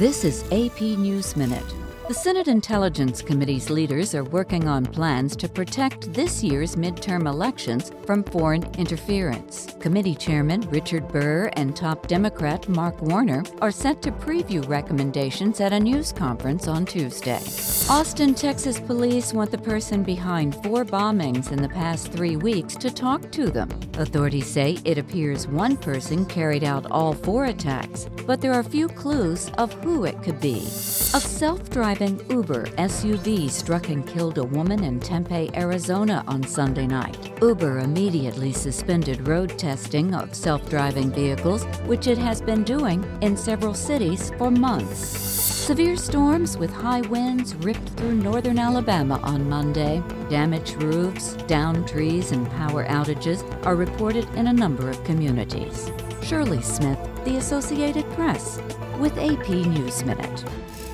This is AP News Minute. The Senate Intelligence Committee's leaders are working on plans to protect this year's midterm elections from foreign interference. Committee Chairman Richard Burr and top Democrat Mark Warner are set to preview recommendations at a news conference on Tuesday. Austin, Texas police want the person behind 4 bombings in the past 3 weeks to talk to them. Authorities say it appears one person carried out all 4 attacks, but there are few clues of who it could be. A self-driving Uber SUV struck and killed a woman in Tempe, Arizona on Sunday night. Uber immediately suspended road testing of self-driving vehicles, which it has been doing in several cities for months. Severe storms with high winds ripped through northern Alabama on Monday. Damaged roofs, downed trees, and power outages are reported in a number of communities. Shirley Smith, The Associated Press, with AP News Minute.